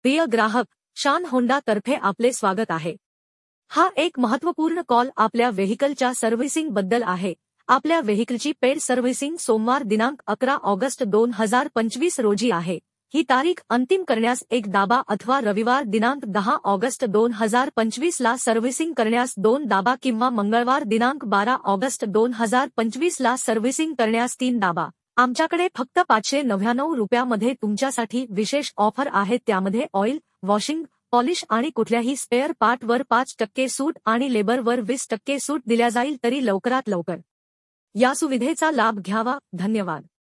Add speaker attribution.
Speaker 1: प्रिय ग्राहक, शान होंडा तर्फे आपले स्वागत आहे। हा एक महत्त्वपूर्ण कॉल आपल्या व्हेइकलच्या सर्व्हिसिंग बद्दल आहे। आपल्या व्हेइकलची पेड सर्व्हिसिंग सोमवार दिनांक 11 ऑगस्ट 2025 रोजी आहे। ही तारीख अंतिम करण्यास एक दाबा अथवा रविवार दिनांक 10 ऑगस्ट 2025 ला सर्व्हिसिंग करण्यास 2 दाबा किंवा मंगळवार दिनांक 12 ऑगस्ट 2025 ला सर्व्हिसिंग करण्यास 3 दाबा। आमच्याकडे फक्त 599 रुपयामध्ये तुमच्यासाठी विशेष ऑफर आहे, त्यामध्ये ऑइल, वॉशिंग, पॉलिश आणि कुठल्याही स्पेअर पार्टवर 5% सूट आणि लेबरवर 20% सूट दिल्या जाईल। तरी लवकरात लवकर या सुविधेचा लाभ घ्यावा। धन्यवाद।